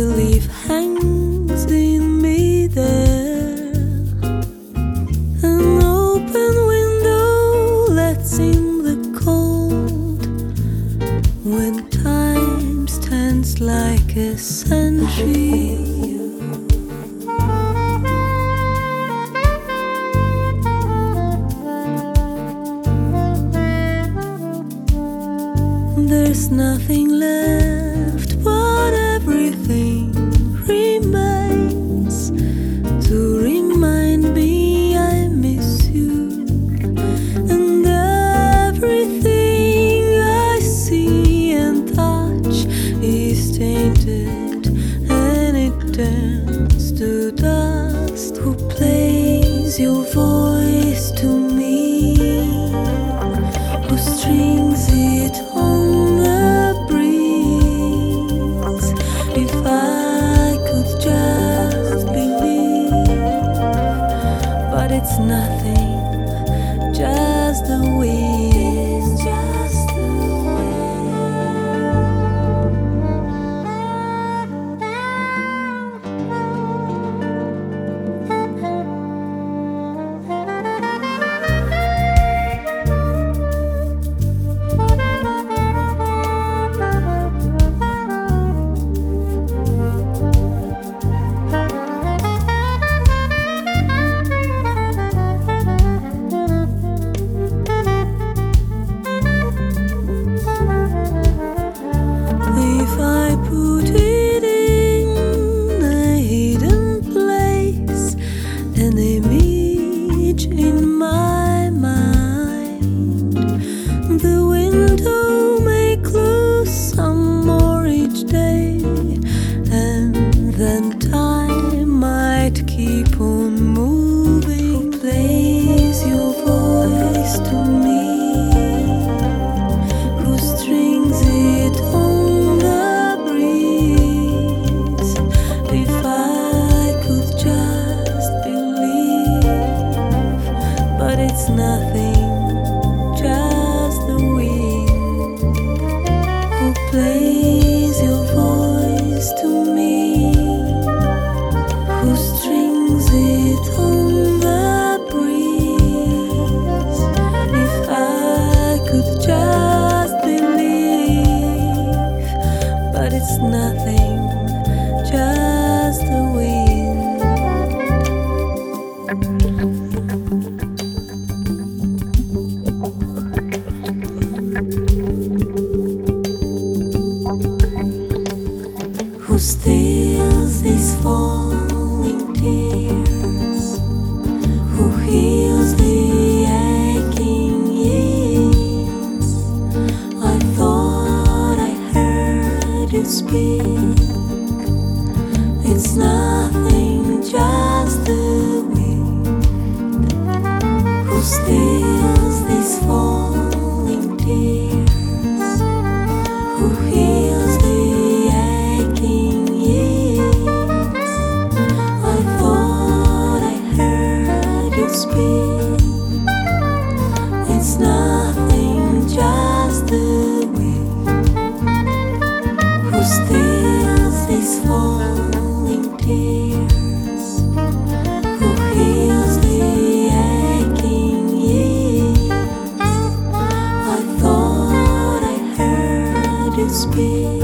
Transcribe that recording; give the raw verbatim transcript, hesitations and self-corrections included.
the leaf hangs in midair. An open window lets in the cold when time stands like a sentry. There's nothing left, but everything remains to remind me I miss you. And everything I see and touch is tainted, and it turns to dust. Who plays your voice to me? Who strings it on? It's nothing, just the wind, just the in my mind. The window may close some more each day, and then time might keep on moving. Who plays your voice to me? Who strings it on the breeze? If I could just but it's nothing, just the wind. Who plays your voice to me? Who strings it on the breeze? If I could just believe, but it's nothing, just the wind. Who steals these falling tears? Who heals the aching years? I thought I heard you speak. It's nothing, just the wind. Who steals these falling tears? Who heals the speak? It's nothing, just the wind. Who steals these falling tears? Who heals the aching years? I thought I heard you speak.